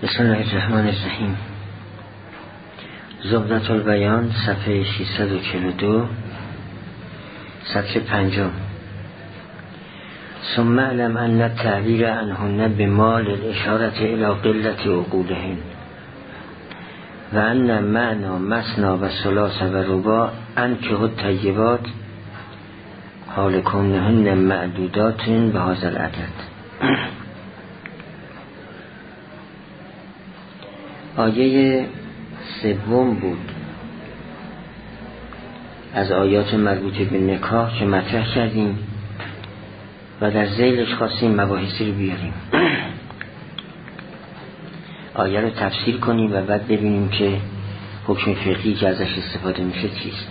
بسم الله الرحمن الرحیم. زبدة البیان صفحه 642 سطر 5. ثم اعلم ان التعبیر عنهن بمال الاشارة الى قلة عقولهن و ان معنی مثنی و ثلاث و رباع انکحوا الطیبات حال کونهن معدودات به هذا العدد. آیه سوم بود از آیات مربوط به نکاح که مطرح کردیم و در ذیلش خواستیم مباحثی رو بیاریم، آیه رو تفسیر کنیم و بعد ببینیم که حکم فقهی که ازش استفاده میشه چیست.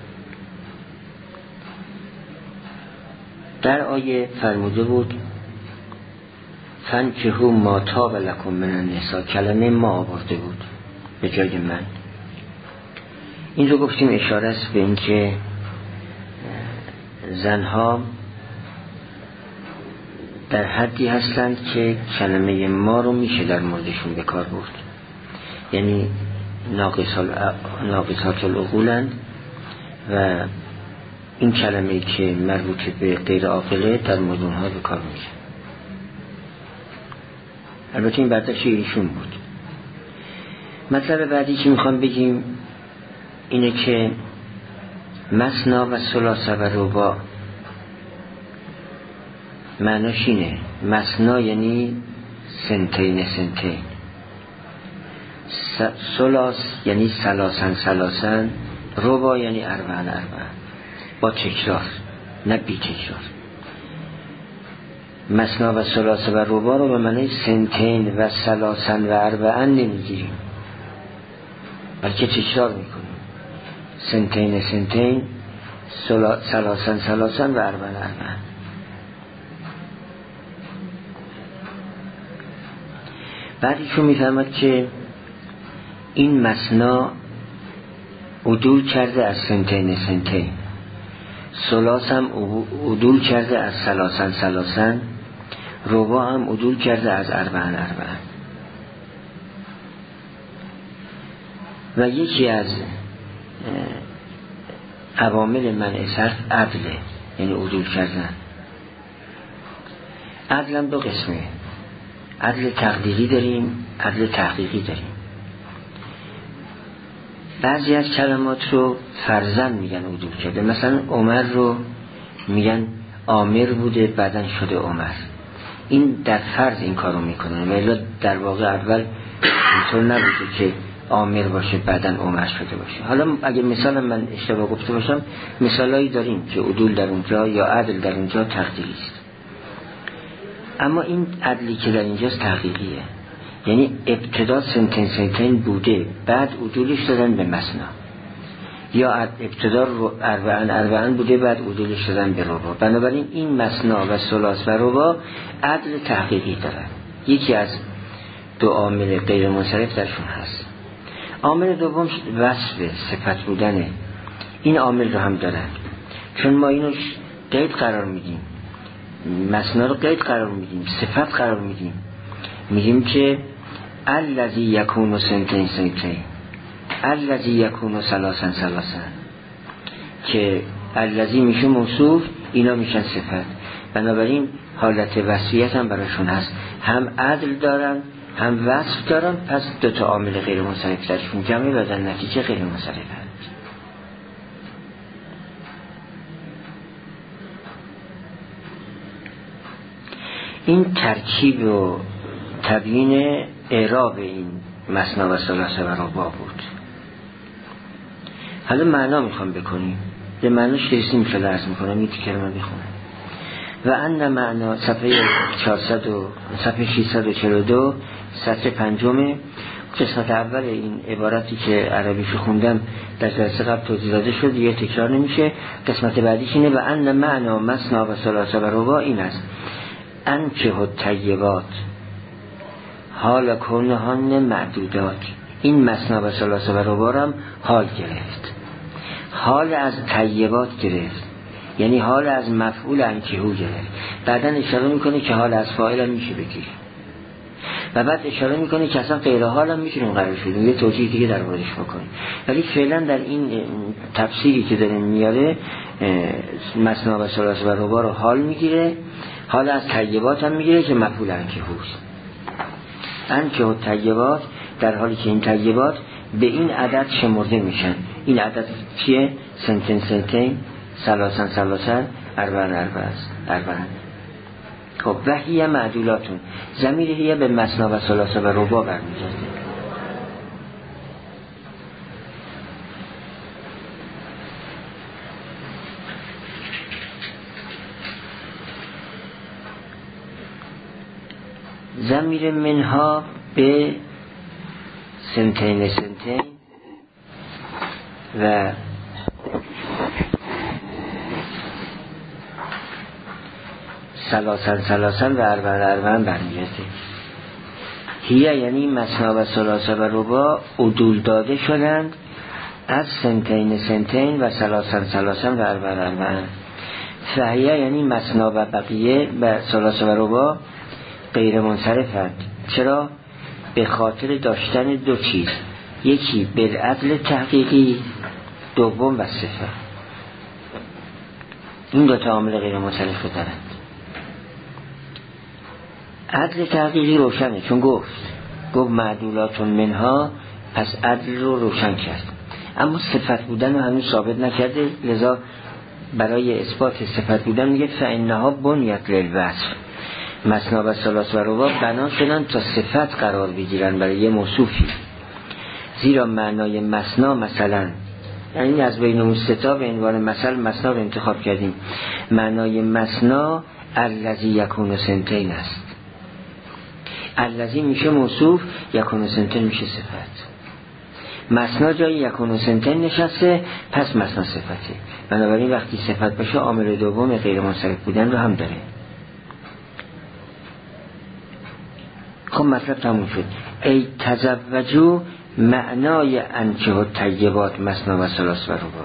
در آیه فرموده بود فانکحوا ما طاب لکم من النساء، کلمه ما آورده بود به جای من. این رو گفتیم اشاره است به این که زنها در حدی هستند که کلمه ما رو میشه در موردشون به کار برد، یعنی ناقصات العقولند و این کلمه که مربوط به غیر عاقله در مورد اونها به کار میشه. البته این برداشت ایشون بود. مطلب بعدی که میخوام بگیم اینه که مثنی و ثلاث و رباع معناش اینه. مثنی یعنی سنتین، ثلاث یعنی ثلاثن، رباع یعنی اربعن با تکرار، نه بی تکرار. مثنی و ثلاث و رباع رو به معنی سنتین و ثلاثن و اربعن نمیگیریم، بلکه تکرار میکنیم. سنتین ثلاثن و اربعن. بعدیشون میفهمد که این مثنی عدول کرده از سنتین، ثلاث هم عدول کرده از ثلاثن، رباع هم عدول کرده از اربعن. و یکی از عوامل منع صرف عدله، یعنی عدول کردن. عدل هم دو قسمه، عدل تقدیری داریم، عدل تحقیقی داریم. بعضی از کلمات رو فرضاً میگن عدول کرده، مثلا عمر رو میگن عامر بوده بعدن شده عمر. این در فرض این کارو میکنن، ولی در واقع اول اینطور نبوده که عامر باشه بعدن عمر شده باشه. حالا اگه مثلا من اشتباه گفته باشم، مثالایی داریم که عدول در اونجا یا عدل در اونجا تقدیری است. اما این عدلی که در اینجاست تحقیقیه، یعنی ابتدا سنتین بوده بعد عدولش دادن به مثنی، یا ابتدا اربعن بوده بعد عدولش دادن به رباع. بنابراین این مثنی و ثلاث و رباع عدل تحقیقی دارن. یکی از دو عامل غیر منصرف درشون هست. عامل دوم وصف صفت بودنه. این عامل رو هم دارن، چون ما اینو قید قرار میدیم، مثنی رو قید قرار میدیم، صفت قرار میدیم، میگیم که الذی یکون سنتین، الذی یکون ثلاثن، که الذی میشه موصوف، اینا میشن صفت. بنابراین حالت وصفیت هم براشون هست، هم عدل دارن هم وصف دارن. پس دو تا عامل غیر منصرف درشون جمعه و در نتیجه غیر منصرف هست. این ترکیب و تبیین اعراب این مثنی و ثلاث و رباع بود. حالا معنا میخوام بکنیم، به معناش رسیم که عرض میکنم. این کلمه بخونم. و ان معنا صفحه 642 سطر 5. قسمت اول این عبارتی که عربیشو خوندم در جلسه قبل توضیح داده شد، دیگه تکرار نمیشه. قسمت بعدیش اینه و ان معنا مثنی و ثلاث و رباع این است: انکحوا الطیبات حال کونهن معدودات. این مثنی و ثلاث و رباع هم حال گرفت، حال از طیبات گرفت، یعنی حال از مفعول انکحوا گرفت. بعدن اشاره میکنه که حال از فاعل هم میشه بگیر. و بعد اشاره میکنه که اصلا غیر حال هم میتونیم قرار شدیم یه توجیه دیگه در موردش بکنیم، ولی فعلا در این تفسیری که داره میاره مثنا و ثلاث و رباع رو حال میگیره، حال از طیبات هم میگیره که مفعول انکهوست. انکه طیبات در حالی که این طیبات به این عدد شمرده میشن. این عدد چیه؟ سنتین سنتین، سلاسن سلاسن، اربعن اربعن. خب و هیه معدولاتون، ضمیر هیه به مثنا و ثلاثه و رباع برمیگرده. ضمیر منها به سنتین سنتین و سلاسن سلاسن و اربعن برمیگرده. هیه یعنی مثنا و ثلاثه و رباع عدول داده شدند از سنتین سنتین و سلاسن سلاسن و اربعن. فهیه یعنی مثنا و بقیه و ثلاثه و رباع غیر منصرفند. چرا؟ به خاطر داشتن دو چیز، یکی بالعدل تحقیقی، دوم و صفه. این دو تا عامل غیر منصرف دارند. عدل تحقیقی روشنه، چون گفت معدولاتون منها، پس عدل رو روشن کرد، اما صفت بودن رو هنوز ثابت نکرده، لذا برای اثبات صفت بودن میگه فانها بنیت للوصف. مثنا و ثلاث و رباع بنا شدن تا صفت قرار بگیرن برای یه موصوفی، زیرا معنای مثنا مثلا، یعنی از بین اون سه تا به عنوان مثل مثنا رو انتخاب کردیم، معنای مثنا الذی یکون سنتین است. الذی میشه موصوف، یکون سنتین میشه صفت. مثنا جای یکون سنتین نشسته، پس مثنا صفته. بنابراین وقتی صفت باشه عامل دوم غیر منصرف بودن رو هم داره. خب مطلب تموم شد. ای تزوجو معنای انکه و طیبات مثنا و ثلاث و رباع.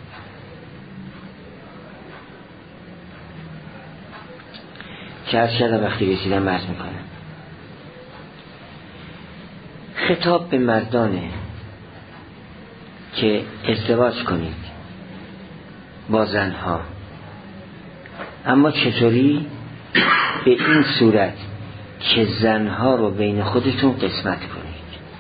که از شد وقتی رسیدم عرض میکنم، خطاب به مردانه که ازدواج کنید با زنها، اما چطوری؟ به این صورت که زنها رو بین خودتون قسمت کنید،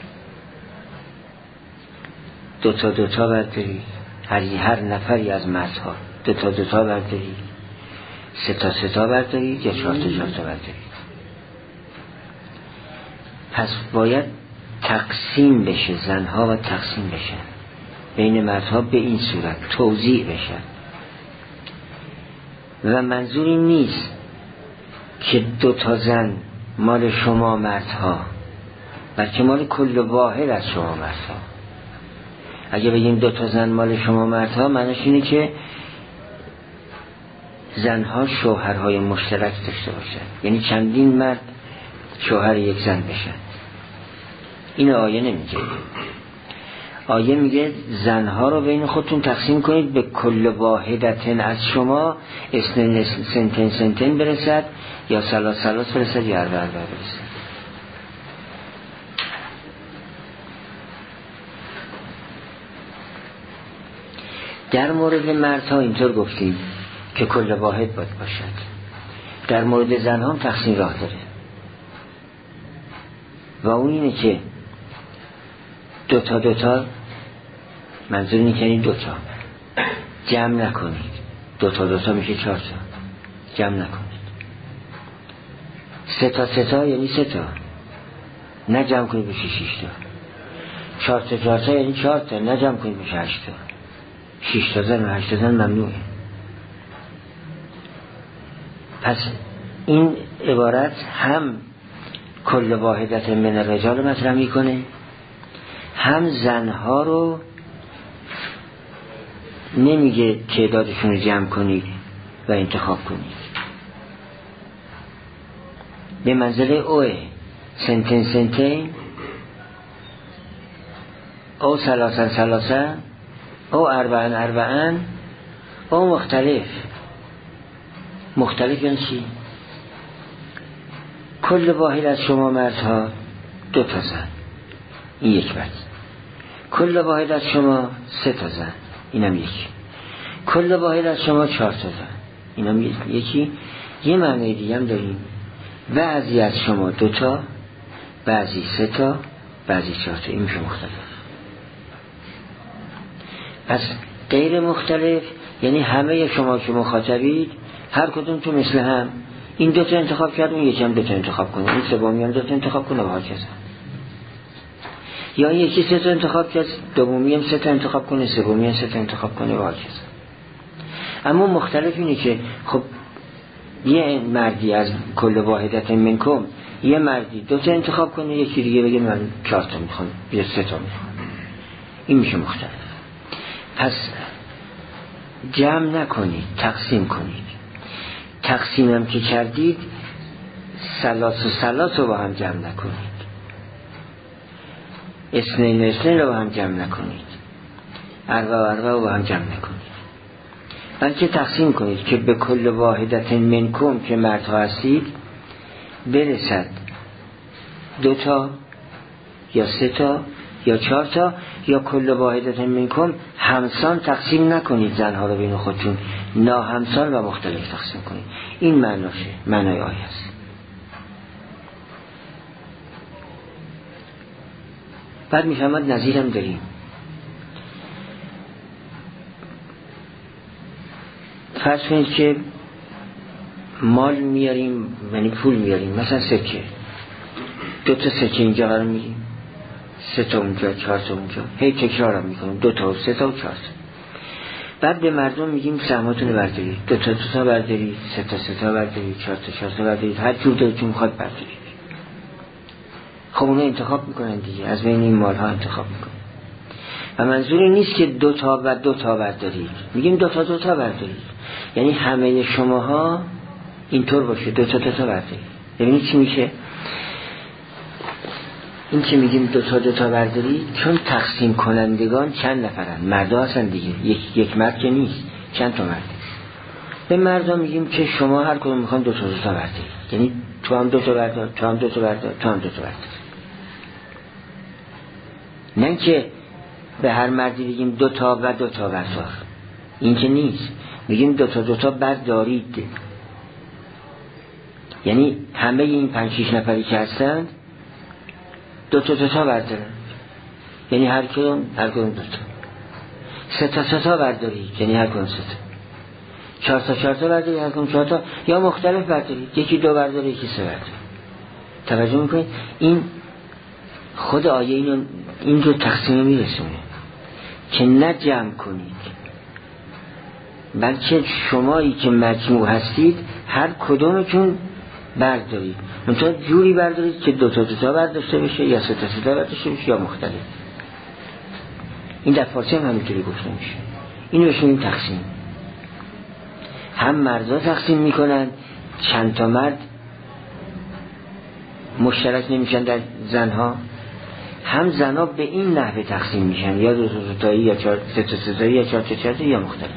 دوتا بردارید، هر نفری از مردها دوتا بردارید، سه تا بردارید یا چهار تا بردارید. پس باید تقسیم بشه، زنها و تقسیم بشن بین مردها به این صورت، توزیع بشن. و منظور این نیست که دوتا زن مال شما مردها، بلکه مال کل واحد از شما مردها. اگه بگیم دوتا زن مال شما مردها، معنیش اینه که زنها شوهرهای مشترک داشته باشن، یعنی چندین مرد شوهر یک زن بشن. این آیه نمیگه. آیه میگه زنها رو بین خودتون تقسیم کنید، به کل واحدتن از شما سنتین برسد، یا سلاس برسد، یا اربع برسد. در مورد مردها اینطور گفتیم که کل واحد باید باشد. در مورد زنها هم تقسیم راه داره، و اون اینه که دوتا منظور اینه که این دوتا جمع نکنید، دوتا میشه 4 تا، جمع نکنید. سه تا یعنی 3 تا، نه جمع کنید بشه 6 تا. 4 تا یعنی 4 تا، نه جمع کنید بشه 8 تا. 6 تا زن و 8 تا زن ممنوعه. پس این عبارت هم کل واحدت من الرجال مطرح میکنه، هم زنها رو نمیگه تعدادشون رو جمع کنید و انتخاب کنید. به منزله اوه سنتین او سلاسن او اربعن او مختلف یعنی چی؟ کل واحد از شما مردها 2 تا زن، این یک بند. کل واحد از شما 3 تا زن، اینم یکی. کل واحد از شما 4 تا زن، اینم یکی. یه معنی دیگه هم داریم، بعضی از شما 2 تا، بعضی 3 تا، بعضی 4 تا. این میشه مختلف. پس غیر مختلف یعنی همه شما که مخاطبید هر کدوم تو مثل هم، این 2 تا انتخاب کرد، اون یکی هم 2 تا انتخاب کنه، این سومی هم 2 تا انتخاب کنه و هكذا. یا این یکی 3 تا انتخاب کرد، دومی هم 3 تا انتخاب کنه، سومی هم 3 تا انتخاب کنه و هكذا. اما مختلف اینه که خب یه مردی از کل واحدت منکم، یه مردی 2 تا انتخاب کنه، یکی دیگه بگه من 4 تا میخوام یا 3 تا میخوام. این میشه مختلف. پس جمع نکنید، تقسیم کنید. تقسیمم که کردید ثلاث رو با هم جمع نکنید، اثنین رو با هم جمع نکنید، اربع رو با هم جمع نکنید، بلکه تقسیم کنید که به کل واحدت منکم که مردها هستید برسد 2 تا یا 3 تا یا 4 تا، یا کل واحدت منکم همسان تقسیم نکنید زنها رو بین خودتون، ناهمسان و مختلف تقسیم کنید. این معناشه، معنای آیه است. بعد میفهمد نظیرم داریم. فرض کنید که مال میاریم، یعنی پول میاریم، مثلا سکه، 2 تا سکه اینجا قرار میدیم، 3 تا اونجا، 4 تا اونجا، هی تکرار هم میکنیم، 2 تا و 3 تا و 4 تا. بعد به مردم میگیم سهماتون بردارید، 2 تا بردارید، 3 تا بردارید، 4 تا بردارید، هر جور دلتون میخواد بردارید. خب اونا انتخاب میکنن دیگه، از بین این مال ها انتخاب میکنن. و منظوری نیست که 2 تا و 2 تا بردارید، میگیم 2 تا بردارید، یعنی همه شماها اینطور باشه، 2 تا بردارید. ببینید چی میشه. این که میگیم 2 تا بردارید چون تقسیم کنندگان چند نفرن، مردا هستن دیگه، یک مرد که نیست، چند تا مرد. به مردا میگیم که شما هر کدوم میخوان 2 تا بردارید، یعنی تو هم 2 تا بردار، تو هم 2 تا بردار، تو هم 2 تا بردار. نه که به هر مردی بگیم 2 تا و 2 تا بردار، این که نیست. میگیم 2 تا بردارید، یعنی همه این 5-6 نفری که هستند 2 تا بردارن، یعنی هر کدوم 2 تا. 3 تا بردارید، یعنی هر کدوم 3 تا. 4 تا بردارید، هر کدوم 4 تا، یا مختلف بردارید، یکی 2 برداره، یکی 3 برداره. توجه میکنید؟ این خود آیه این رو تقسیم میرسونه که نه جمع کنید، بلکه شمایی که مجموع هستید هر کدومتون بردارید، منتها جوری بردارید که 2 تا برداشته بشه، یا 3 تا برداشته بشه، یا مختلف. این در فارسی هم همینطوری گفته میشه. اینو بهش میگیم تقسیم. هم مردا تقسیم میکنن، چند تا مرد مشترک نمیشن در زنها، هم زنها به این نحوه تقسیم میشن، یا 2 تایی، یا 3 تایی، یا 4 تایی، یا مختلف.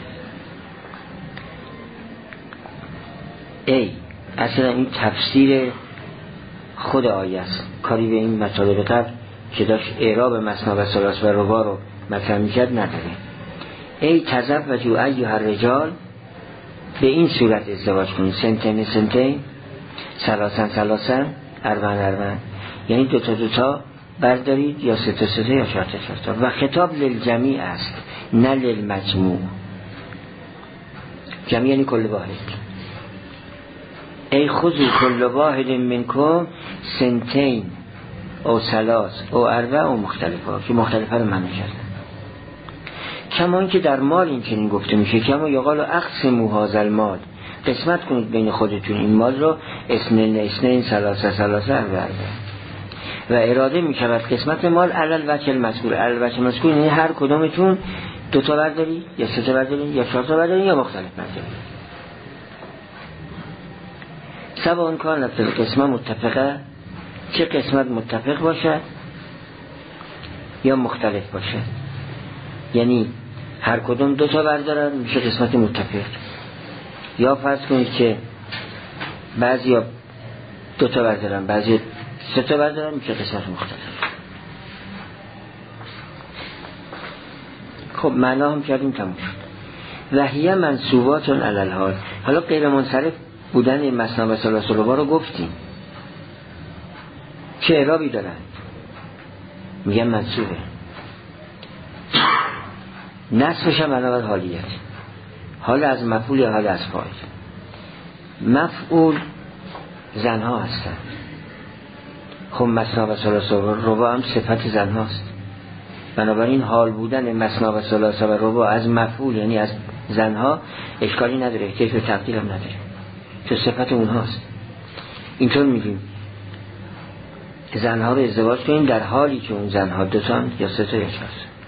اصلا این تفسیر خود آیه است، کاری به این مطالب قبل که داشت اعراب مثنا و ثلاث و رباع رو مطرح میکرد نداره. ای تزوجوا ایها الرجال، به این صورت ازدواج کنید، سنتین ثلاثا اربعا، یعنی 2 تا بردارید، یا 3 تا یا 4 تا. و خطاب للجمیع است نه للمجموع. جمعی یعنی کل واحد. ای خذوا کل واحد منکم سنتین او ثلاث او اربع او مختلفه، که مختلفه رو معنی کردن. کما این که در مال این چنین گفته میشه، کما یقال اقسموا هذا المال، قسمت کنید بین خودتون این مال رو، اثنین ثلاثه اربع. و اراده میشود قسمت مال علل وجه المذکور، یعنی هر کدومتون 2 تا بردارید، یا 3 تا بردارید، یا 4 تا بردارید، یا مختلف بردارید. سواء کانت القسمه متفقه، چه قسمت متفق باشد یا مختلف باشد، یعنی هر کدوم 2 تا بردارن میشه قسمت متفق. یا فرض کنید که بعضیا 2 تا بردارن، بعضی 3 تا بردارن، میشه قسمت مختلف. خب معنا هم کردیم تموم شد. وحیه منصوباتون علی الحال. حالا غیر منصرف بودن مثنا و ثلاث و رباع رو گفتیم چه اعرابی دارن؟ میگن منصوبه. نصفش هم علاوه حالیت، حال از مفعول یا حال از فاعل. مفعول زنها هستن. خب مثنا و ثلاث و رباع هم صفت زنهاست، بنابراین حال بودن مثنا و ثلاث و رباع از مفعول یعنی از زنها اشکالی نداره، احتیاج به تقدیر هم نداره، چون صفت اونهاست. اینطور میگیم زنها رو ازدواج کنیم در حالی که اون زنها 2 تا یا 3 تا یا 4 تا.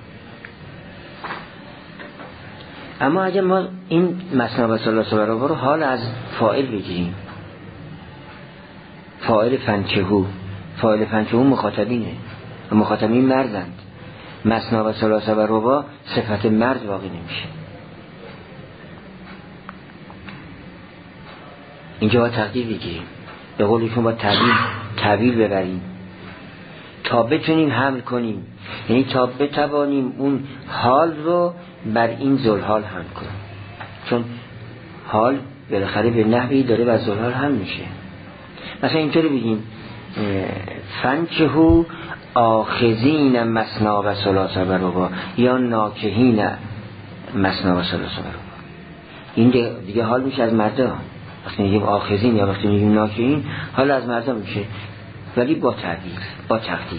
اما اگه ما این مثنا و ثلاث و رباع رو حال از فاعل بگیریم، فاعل فنکهو، فاعل فنکهو مخاطبینه و مخاطبین مردند، مثنا و ثلاث و رباع صفت مرد واقع نمیشه. اینجا با تقدیر بگیریم، به قولشون با تعبیر ببریم تا بتونیم حمل کنیم، یعنی تا بتوانیم اون حال رو بر این ذوالحال حمل کنیم، چون حال بالاخره به نحوی داره بر ذوالحال حمل میشه. مثلا اینطوری بگیم فنکهو آخذین مثنا و ثلاث و رباع یا ناکهین مثنا و ثلاث و رباع. این دیگه حال میشه از مردا. وقتی میگیم آخذین یا وقتی میگیم ناکهین حال از مردا میشه، ولی با تعبیر، با تقدیر.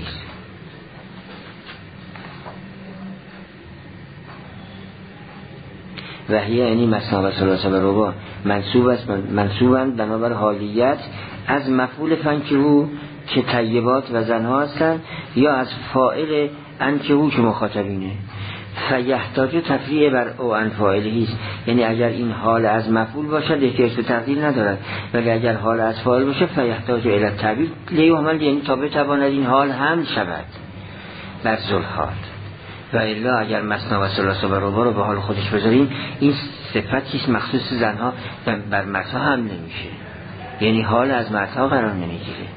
وحیه یعنی مثنا و ثلاث و رباع منصوبند بنابر حالیت از مفعول فنکهو که طیبات و زنها هستند یا از فاعل انکهو که مخاطبینه. فیحتاج تفریع بر او ان فاعله است، یعنی اگر این حال از مفعول باشد احتیاج به تقدیر ندارد، ولی اگر حال از فاعل باشه فیحتاج الی التعبیر لیعمل، یعنی تا بتواند این حال هم شود بر ذوالحال. و الا اگر مثنا و ثلاث و رباع رو به حال خودش بذاریم این صفتی است مخصوص زنها بر مردها هم نمیشه، یعنی حال از مردها قرار نمیگیره.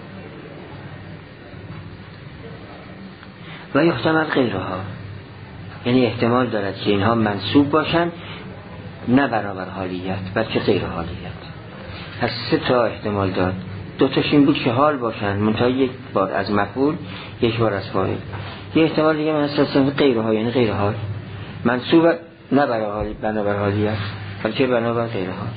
و یحتمل غیرها، یعنی احتمال دارد که اینها منصوب باشند نه برابر حالیت بلکه غیر حالیت. پس 3 تا احتمال داد، 2 تاش این بود که حال باشند منتها 1 بار از مفعول 1 بار از فاعل. یه احتمال دیگه من هستم غیرها، یعنی غیر حال، منصوب نه بنابر حالیت بلکه بنابر غیر حال.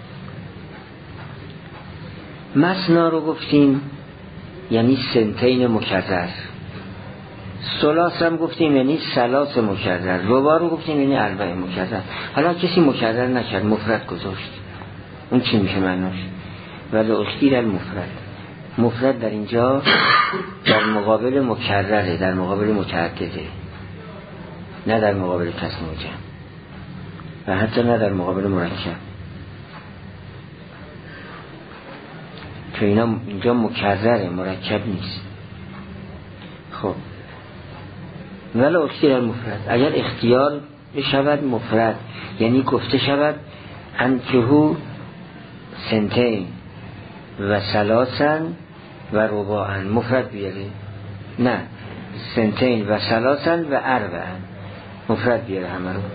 مثنا رو گفتیم یعنی سنتین مکرر، ثلاث هم گفتیم یعنی ثلاث مکرر، رباع رو گفتیم یعنی 4 مکرر. حالا کسی مکرر نکرد، مفرد گذاشت، اون چی میشه معناش؟ ولی اختیر المفرد، مفرد در اینجا در مقابل مکرره، در مقابل متعدده، نه در مقابل تسنیه جمع و حتی نه در مقابل مرکب، که اینا اینجا مکرره مرکب نیست. خب ولی اختیر المفرد، اگر اختیار بشود مفرد یعنی گفته شود انکهو سنتین و ثلاثن و رباعن، مفرد بیاره، نه سنتین و ثلاثن و 4 مفرد بیاره همه رو.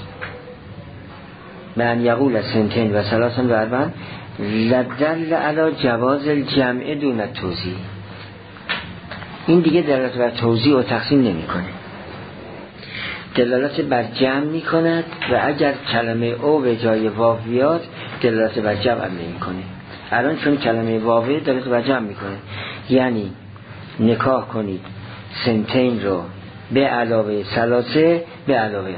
من یقول سنتین و ثلاثن و 4 لدل علی جواز الجمع دون التوزیع. این دیگه دلالت بر توزیع و تقسیم نمی کنه، دلالت بر جمع می کند و اگر کلمه او به جای واو بیاد دلالت بر جمع نمی کنه. الان چون کلمه واو دلالت بر جمع می کنه، یعنی نکاح کنید سنتین رو به علاوه ثلاثه به علاوه 4،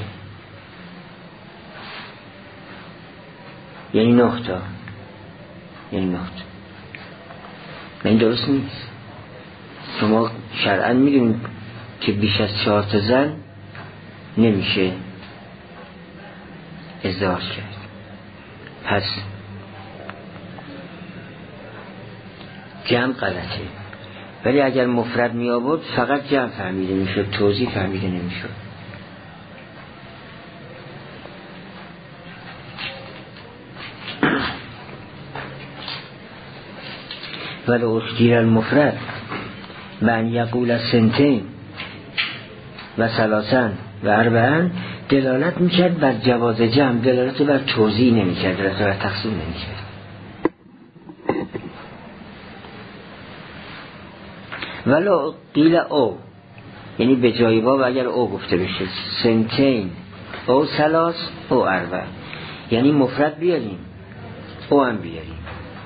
یعنی 9 تا، یعنی 9 تا. این درست نیست. شما شرعاً میدونید که بیش از 4 تا زن نمیشه ازدواج کرد. پس جمع غلطه، ولی اگر مفرد می آورد فقط جمع فهمیده میشد، توزیع فهمیده نمیشد. ولی اختیر المفرد من یقول سنتین و ثلاثن و اربعن دلالت میکرد بر جواز جمع، دلالت بر توزیع نمیکرد، دلالت بر تقسیم نمیکرد. ولی قیل او، یعنی به جای واو اگر او گفته بشه سنتین او ثلاث او اربع، یعنی مفرد بیاریم او هم بیاریم.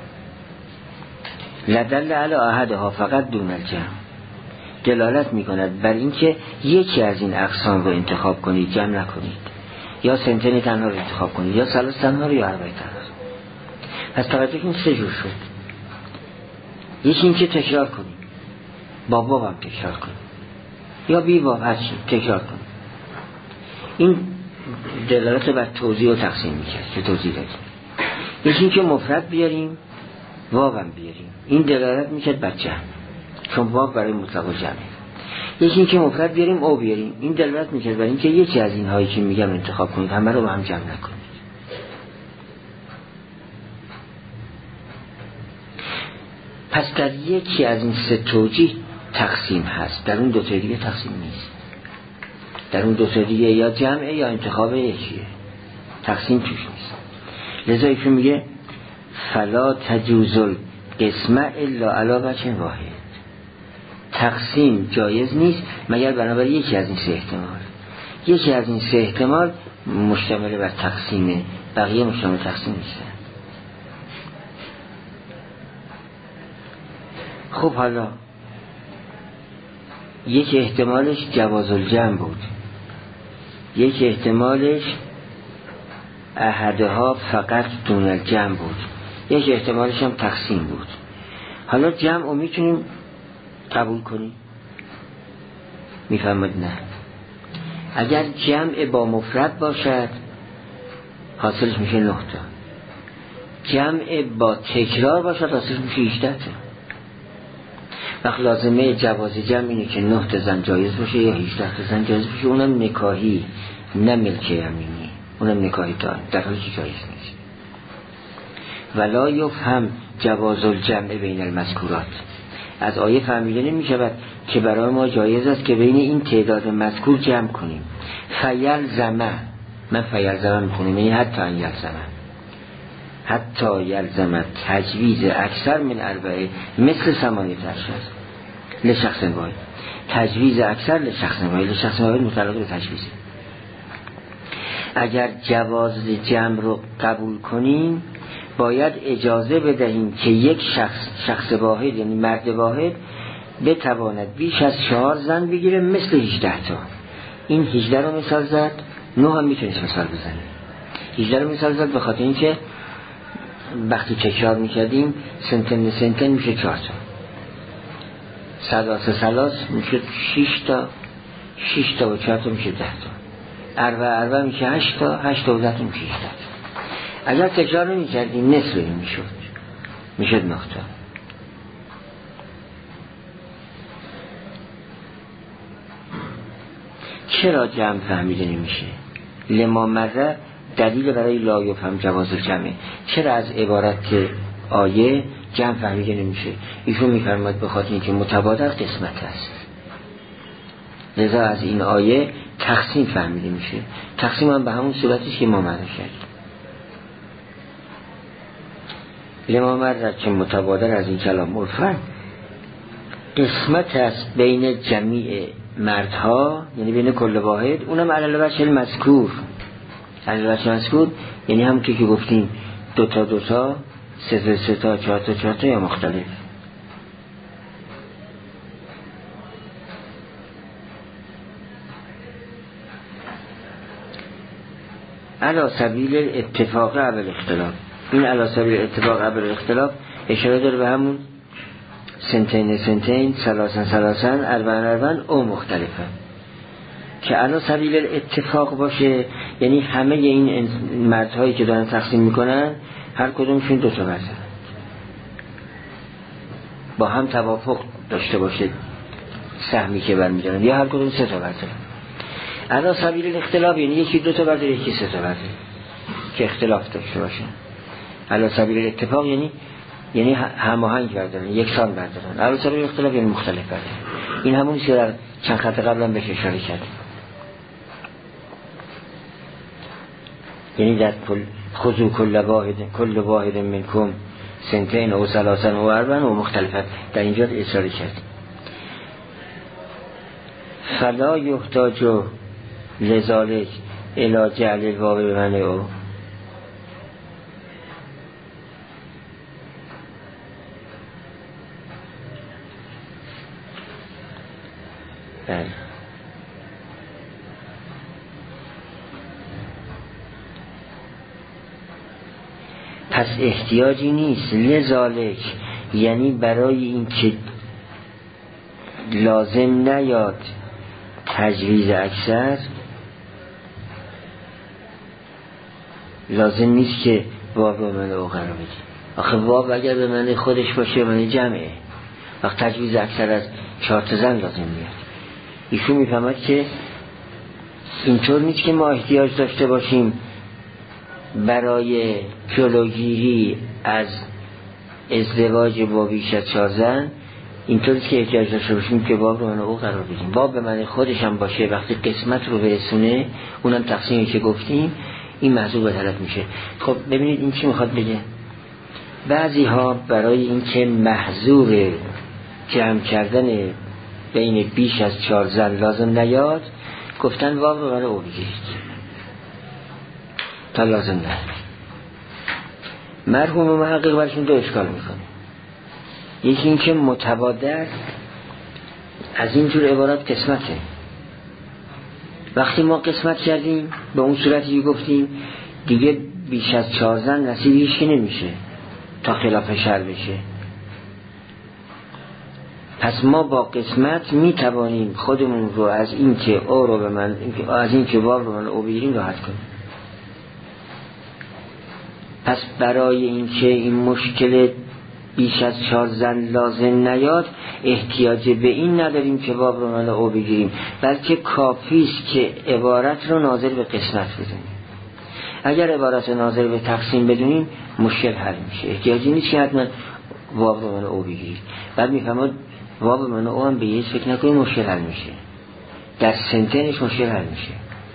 لدل علی احدها فقط دون الجمع، دلالت میکند بر اینکه یکی از این اقسام رو انتخاب کنید، جمع نکنید، یا سنتین تنها رو انتخاب کنید، یا ثلاث تنها رو، یا اربع تنها. پس توجه کنید سه جور شد. یکی این که تکرار کنید، با واو هم تکرار کنید یا بی واو هرچی تکرار کنید. این دلالت بر توزیع و تقسیم میکرد که توزیع دادیم. یکی این که مفرد بیاریم واو هم بیاریم، این دلالت میکرد بر جمع، چون واو برای مطلق و جمعه. یکی این که مفرد بیاریم او بیاریم، این دلالت میکرد بر اینکه یکی از این هایی که میگم انتخاب کنید، همه رو با هم جمع نکنید. پس در یکی از این سه توجیه تقسیم هست، در اون دو تا دیگه تقسیم نیست. در اون دو تا دیگه یا جمعه یا انتخاب یکیه، تقسیم توش نیست. لذا ایشون میگه فلا تجوز القسمه الا علی وجه واحد، تقسیم جایز نیست مگر بنابر یکی از این سه احتمال. یکی از این سه احتمال مشتمل بر تقسیمه، بقیه مشتمل تقسیم نیست. خب حالا یک احتمالش جواز الجمع بود، یک احتمالش احدها فقط دون الجمع بود، یک احتمالش هم تقسیم بود. حالا جمع رو میتونیم قبول کنیم؟ میفهمد نه. اگر جمع با مفرد باشد حاصلش میشه 9 تا، جمع با تکرار باشد حاصلش میشه 18 تا. وقت لازمه جواز جمع اینه که 9 تا زن جایز باشه یا 18 تا زن جایز باشه، اونم نکاحی نه ملک یمینی، اونم نکاحی دار، در حالی که جایز نیست. ولا یفهم جواز الجمع بین المذکورات، از آیه فهمیده نمی شود که برای ما جایز است که بین این تعداد مذکور جمع کنیم. فیلزمه، من فیلزمه میکنیم، یعنی حتی یلزمه، حتی یلزمه تجویز اکثر من اربعه مثل 8 لشخص واحد، تجویز اکثر لشخص واحد، لشخص واحد متعلق به تجویزه. اگر جواز جمع رو قبول کنیم باید اجازه بدهیم که یک شخص واحد، یعنی مرد واحد، بتواند بیش از 4 زن بگیره مثل 18 تا. این 18 رو مثال زد، 9 هم میتونید مثال بزنیم. 18 رو مثال زد به خاطر اینکه وقتی تکرار میکردیم سنتن میشه 4 تا، ثلاث میشه 6 تا، 6 تا و 4 تا میشه 10 تا، اربع میشه 8 تا، 8 تا و 10 تا میشه 18 تا. اگر تکرار نمیکردیم نصف این میشد 9 تا. چرا جمع فهمیده نمیشه؟ لما مره دلیل برای لا یفهم جواز الجمع. چرا از عبارت آیه جمع فهمیده نمیشه؟ ایشون میفرماید به خاطر اینکه متبادر قسمت است، لذا از این آیه تقسیم فهمیده میشه. تقسیم هم به همون صورتیش که ما معنا کردیم. لما مره که متبادر از این کلام عرفاً قسمت است بین جمیع مردها، یعنی بین کل واحد، اونم علی الوجه المذکور. علی الوجه المذکور یعنی هم که گفتیم 2 تا 2 تا، 3 تا 3 تا، 4 تا 4 تا یا مختلف. علی سبیل اتفاق قبل اختلاف، این علی سبیل اتفاق قبل اختلاف اشاره داره به همون سنتین ثلاثن اربعن او مختلفه، که علی سبیل اتفاق باشه یعنی همه این مردهایی که دارن تقسیم میکنن هر کدومشون 2 تا بزنن، با هم توافق داشته باشه سهمی که برمیدارن، یا هر کدوم 3 تا بزنن. علی سبیل اختلاف یعنی یکی 2 تا بزنه، یکی 3 تا بزنه که اختلاف داشته باشه. علی سبیل اتفاق یعنی یعنی هماهنگ بردارن، یکسان بردارن. البته به اختلاف یعنی مختلف بردارن. این همونی که در چند خط قبلا بهش اشاره کردیم. یعنی در خذوا کل واحد منکم سنتین او ثلاثن او اربعن و مختلفت در اینجا اشاره کردیم. فلا یحتاج لذالک الی جعل الواو بمعنی او. بله. پس احتیاجی نیست لذالک، یعنی برای این که لازم نیاد تجویز اکثر، لازم نیست که واو به معنی او قرار بدیم. آخه واو اگر به معنی خودش باشه به معنی جمعه، وقت تجویز اکثر از 4 زن لازم میاد. ایشون میفهمد که اینطور نیست که ما احتیاج داشته باشیم برای جلوگیری از ازدواج با بیش از 4 زن، اینطوری که احتیاج داشته باشیم که باب رو من او قرار بدیم. باب به معنی خودش هم باشه، وقتی قسمت رو برسونه، اونم تقسیمی که گفتیم، این محضور به طرف میشه. خب ببینید این چی میخواد بگه. بعضی ها برای اینکه محضور جمع کردن بین بیش از 4 زن لازم نیاد، گفتن باب رو من او بگیرید تا لازم نیاد. مرحوم محقق برشون 2 اشکال میکنه. یکی این که متبادر از اینجور عبارات قسمته. وقتی ما قسمت کردیم به اون صورتی که گفتیم دیگه بیش از 4 زن نصیبی هیچ که نمیشه تا خلاف شرع بشه. پس ما با قسمت میتوانیم خودمون رو از این که او رو به من، از این که باب رو من او بگیریم راحت کنیم. پس برای این که این مشکل بیش از 4 زن لازم نیاد، احتیاج به این نداریم که باب رو من او بگیریم، بلکه کافیست که عبارت رو ناظر به قسمت بدونیم. اگر عبارت ناظر به تقسیم بدونیم مشکل حل میشه، احتیاجی نیست که حتما باب رو من او بگیرید. بعد میفهمد باب من او هم به یه فکر نکنیم مشکل حل میشه، در سنتینش مشکل حل میشه.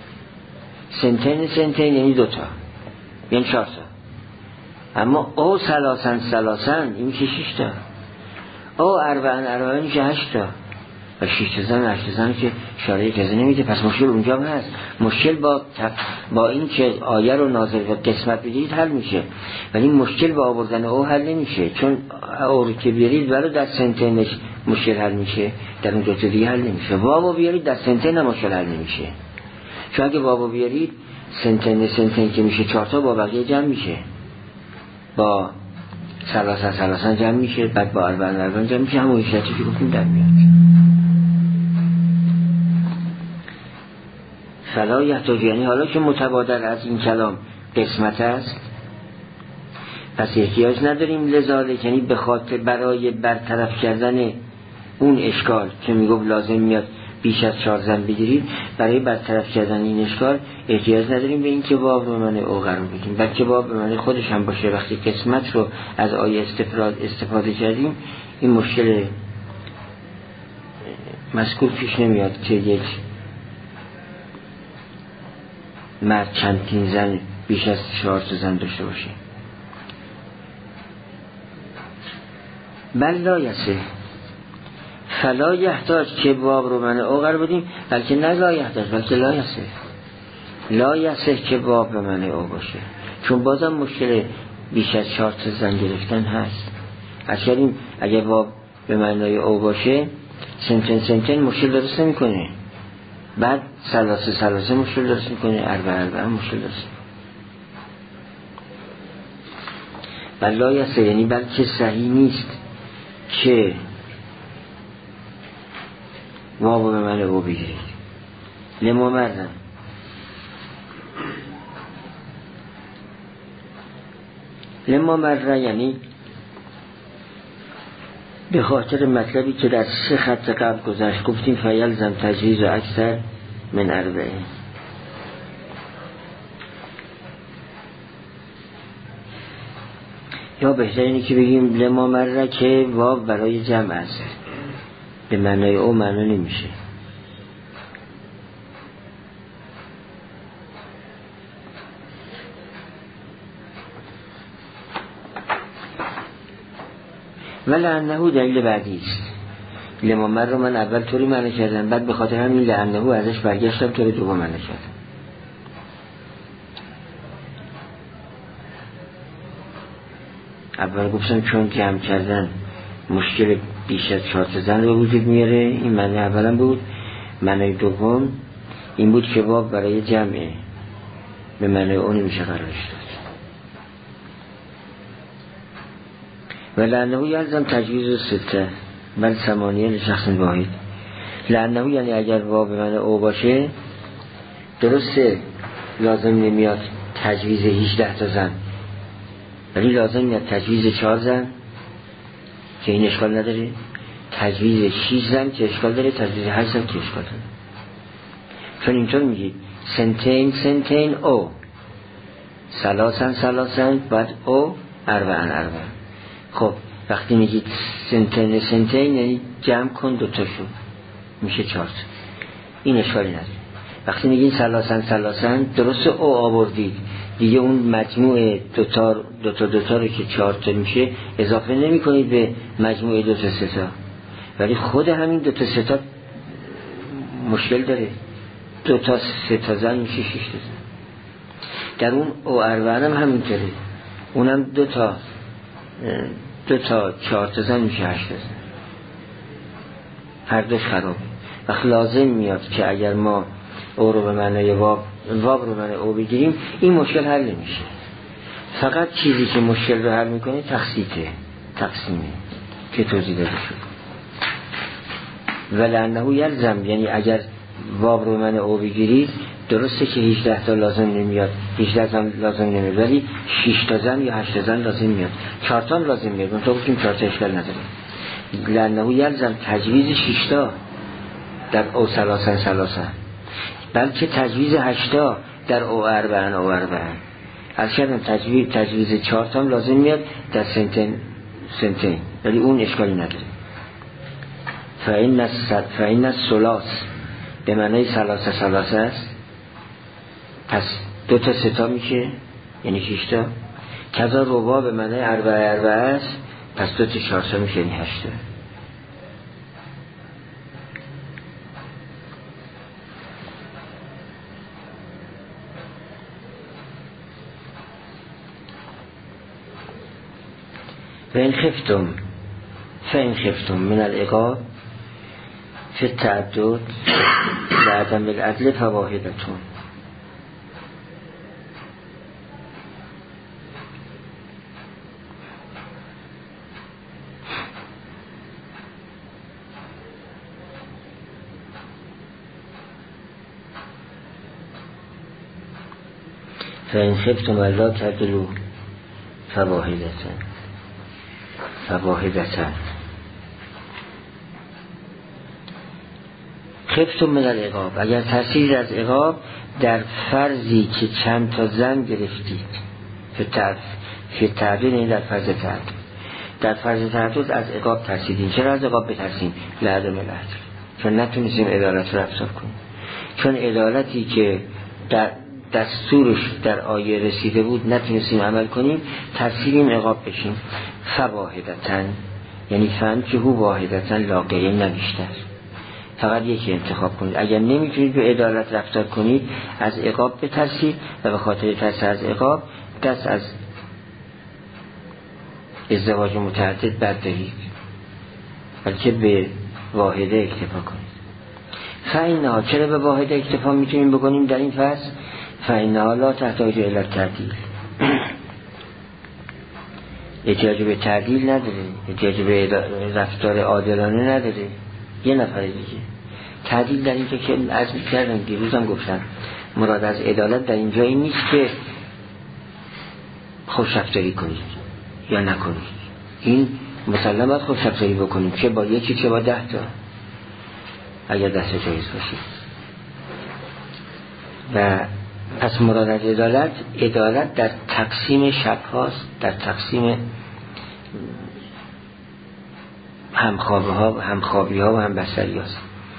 سنتین یعنی 2 تا، یعنی 4 تا. اما او ثلاثن این میشه 6 تا، او اربعن میشه 8 تا، و 6 زن که شارع کسی نمیده. پس مشکل اونجا هست. مشکل با این که آیه رو ناظر به قسمت بگیرید حل میشه، ولی مشکل با آوردن او حل نمیشه، چون او رو که بیارید برای در سنتینش مشکل حل میشه، در اون جا دیگه حل نمیشه. بابو بیارید در سنتین مشکل حل نمیشه، چون اگه بابو بیارید سنتین که میشه 4 تا با بقیه جمع میشه، با ثلاثن جمع میشه، بعد با اربعن جمع میشه، همون حیثیتی که گفتیم در میاد. فلا یحتاج، یعنی حالا که متبادر از این کلام قسمت است، پس احتیاج نداریم لذالک، یعنی به خاطر برای برطرف کردن اون اشکال که میگفت لازم میاد بیش از 4 زن بگیرید، برای برطرف کردن این اشکال احتیاج نداریم به این که باب به معنی او قرار بدیم، بلکه باب به معنی خودش هم باشه. وقتی قسمت رو از آیه استفاده کردیم، این مشکل مذکور پیش نمیاد که یک مرد چندین زن بیش از 4 زن داشته باشه. بل لا یصح، فلا یحتاج که باب رو من او قرار بدیم، بلکه نه لا یحتاج، بلکه لا یصح که باب به من او باشه، چون بازم مشکل بیش از 4 زن گرفتن هست. اگر باب به معنای او باشه، سنتین مشکل درست نمی کنه، بعد ثلاثه مشکل درست می کنه، اربعه مشکل درست. بل لا یصح یعنی بلکه صحیح نیست که باب به من او بگیرید. لما مره یعنی به خاطر مطلبی که در 3 خط قبل گذشت، گفتیم فیلزم تجویز و اکثر من 4. یا بهتر اینه که بگیم لما مره که واو برای جمع است، به معنای او معنا نمیشه. ولعنه دلیل بعدی است. لما مر رو من اول طوری معنی کردم، بعد به خاطر همین لعنه ازش برگشتم طور دوم معنی کردم. اول گفتم چون جمع کردن مشکل بیش از 4 زن رو وجود میاره، این معنی اولم بود. معنی دوم این بود که واو برای جمعه، به معنی اون میشه قرارش داد. و لعنه یلزم تجویز 6 بل 8 لشخص واحد. لعنه یعنی اگر واو به معنی او باشه درسته لازم نمیاد تجویز 18 تا زن، ولی لازم میاد تجویز 4 زن که این اشکال نداره، تجویز 6 زن که اشکال داره، تجویز 8 زن که اشکال داره. چون اینطور میگید سنتین او، سلاسن بعد او، اربعن. خب وقتی میگید سنتین یعنی جمع کن 2 تاشو میشه 4 تا، این اشکالی نداره. وقتی میگین سلاسن درست او آوردید دیگه، اون مجموع دوتا رو که 4 تا میشه اضافه نمی کنید به مجموع 2 تا 3 تا، ولی خود همین 2 تا 3 تا مشکل داره. 2 تا 3 تا زن میشه 6 تا زن. در اون او اربعن هم همینطوره، اونم 2 تا 4 تا زن میشه 8 تا زن. هر دوش خرابه. وقت لازم میاد که اگر ما او رو به معنی واو رو به معنی او بگیریم این مشکل حل نمیشه. فقط چیزی که مشکل رو حل میکنه تقسیمه که توضیح داده شد. ولعنه یلزم یعنی اگر واو رو به معنی او بگیرید درسته که 18 تا لازم نمیاد، 18 زن لازم نمیاد، ولی 6 تا زن یا 8 تا زن لازم میاد، 4 تا هم لازم میاد. اون تو گفتیم 4 تا اشکال نداره. لعنه یلزم تجویز 6 تا در او سلاسن، بلکه تجویز 8 تا در او اربعن. از کردم تجویز 4 تا هم لازم میاد در سنتین، ولی اون اشکالی نداره. فإن الثلاث به معنی سلاسه است، پس 2 تا 3 تا میشه یعنی 6 تا. کذا رباع به معنی اربعه است، پس 2 تا 4 تا میشه یعنی 8 تا. فإن خفتم من العقاب فی التعدد لعدم العدل فواحدتون. فإن خفتم الا تعدلوا فواحدتون. خفتم من العقاب، اگر ترسید از عقاب در فرضی که چند تا زن گرفتید، فی تعدد این در فرض تعدد، در فرض تعدد از عقاب ترسیدین. چرا از عقاب بترسیم؟ لعدم العدل، چون نتونستیم عدالت رو رفتار کنیم. چون عدالتی که در دستورش در آیه رسیده بود نتونستیم عمل کنیم، ترسیدیم عقاب بشیم. فواحدتن یعنی فهم که هو واحدتن لاغیه نبیشتر، فقط یکی انتخاب کنید. اگر نمیتونید به عدالت رفتار کنید از عقاب بترسید و به خاطر ترس از عقاب دست از ازدواج متعدد بردارید، بلکه به واحده اکتفا کنید. فإنها، چرا به واحده اکتفا میتونیم بکنیم در این فصل؟ فإنها لا تحتاج الی التعدیل، احتیاج به تعدیل نداره، احتیاج به رفتار عادلانه نداره. یه نفر دیگه تعدیل در اینجا که عرض کردم دیروزم گفتم، مراد از عدالت در اینجا این نیست که خوش‌رفتاری کنید یا نکنید. این مسلم باید خوش‌رفتاری بکنید، چه با یکی چه با 10 تا، اگر 10 تا جایز باشید. و پس مراد از عدالت در تقسیم شب هاست، در تقسیم همخوابی ها و همبستری هاست.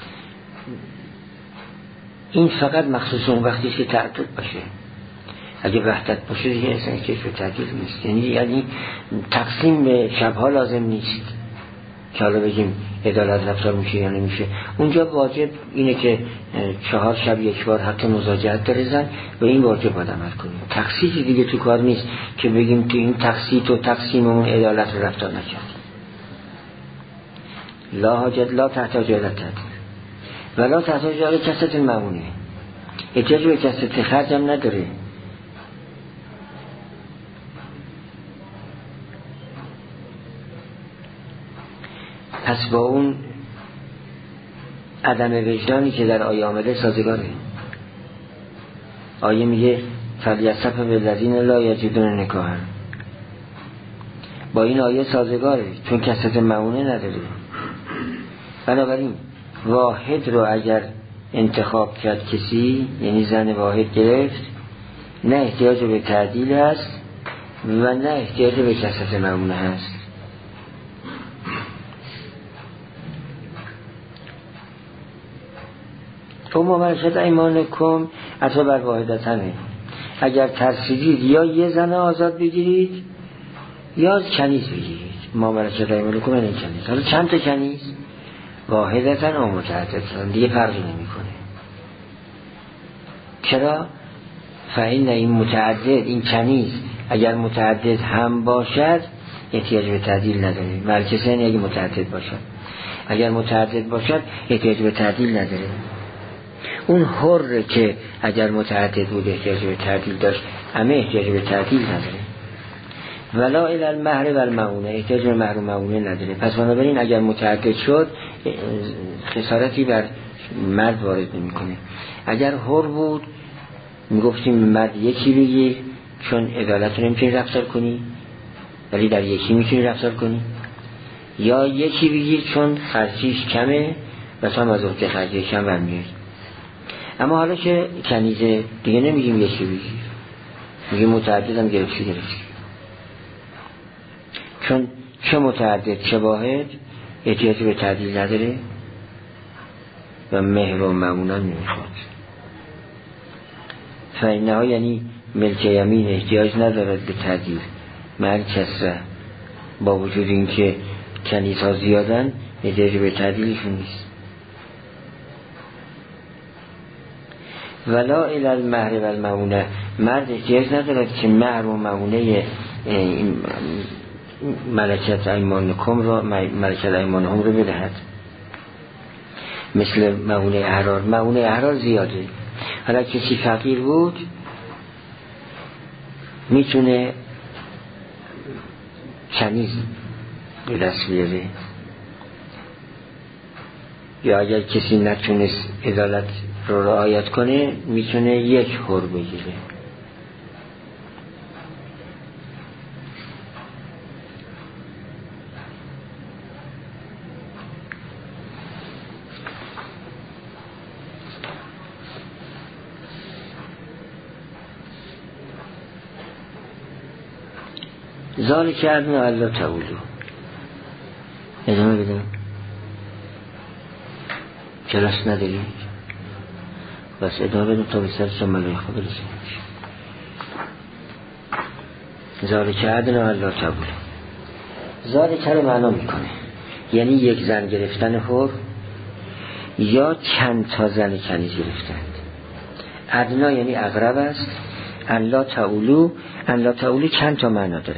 این فقط مخصوص اون وقتی که تعدد باشه. اگه وحدت باشه دیگه اصلا کیف تعدیل نیست. یعنی تقسیم به شبها لازم نیست که حالا بگیم عدالت رفتار میشه یا نمیشه. اونجا واجب اینه که 4 شب یک بار حتی مزاجرت داره زن و این واجب باید عمل کنیم. تقسیمی دیگه تو کار نیست که بگیم تو این تقسیممون عدالت رفتار نکردیم. لا حاجت لا تحتاج عدالت ولا تحتاج عدالت کسرت المعونه. احتیاج به کسرت خرج هم نداره. پس با اون عدم وجدانی که در آیه آمده سازگاره. آیه میگه فلیصف بالذین لا یجدون نکاحا، با این آیه سازگاره چون کسرت معونه نداره. بنابراین واحد رو اگر انتخاب کرد کسی، یعنی زن واحد گرفت، نه احتیاج به تعدیل هست و نه احتیاج به کسرت معونه هست. تو ممارست ایمانکم عطا بر واحدتنه. اگر ترسیدید یا یه زن آزاد بگیرید یا کنیز بگیرید. ممارست ایمانکم این کنیز. حالا چند تا کنیز؟ واحدتن و متعددتن، دیگه فرقی نمی کنه. چرا؟ فإن این متعدد، این کنیز اگر متعدد هم باشد احتیاج به تعدیل نداره. مرکزین اگه متعدد باشد، اگر متعدد باشد احتیاج به تعدیل نداره. اون حر که اگر متعدد بود احتیاج به تعدیل داشت، همه احتیاج به تعدیل نداره. ولا الی المهر و المعونه، احتیاج به مهر و معونه نداره. پس بنابراین اگر متعدد شد خسارتی بر مرد وارد نمیکنه. اگر حر بود میگفتیم مرد یکی بگیر چون عدالت رو نمیتونی رفتار کنی ولی در یکی میتونی رفتار کنی، یا یکی بگیر چون خرچیش کمه و تو هم از وقت خرچی کم برمیاری. اما حالا که کنیزه دیگه نمیگیم یکی بگیر، میگیم متعدد هم گرفتی. چون چه متعدد چه واحد احتیاج به تعدیل نداره و مهر و معونه نمیخواد. فإنها یعنی ملک یمین احتیاج ندارد به تعدیل مع کسره، با وجود اینکه کنیزها زیادن احتیاج به تعدیلشون نیست. ولا الی المهر و المعونه، مرد احتیاج ندارد که مهر و معونه ملکت ایمانکم را ملکت ایمانهم رو بدهد. مثل معونه احرار. معونه احرار زیاده. حالا کسی فقیر بود میتونه کنیز به دست بیاره، یا اگر کسی نتونست عدالت رو رعایت کنه میتونه یک حر بگیره. ذالک ادنی الا تعولوا. ادامه بدم. کلاس نداری؟ بس ادامه بدم تا به سر سمالای خود رسیم. ذالک ادنی الا تعولوا. ذالک رو معنا میکنه یعنی یک زن گرفتن حر یا چند تا زن کنیز گرفتند. ادنا یعنی اقرب است. الا تعولوا، الا تعولوا چند تا معنا داره؟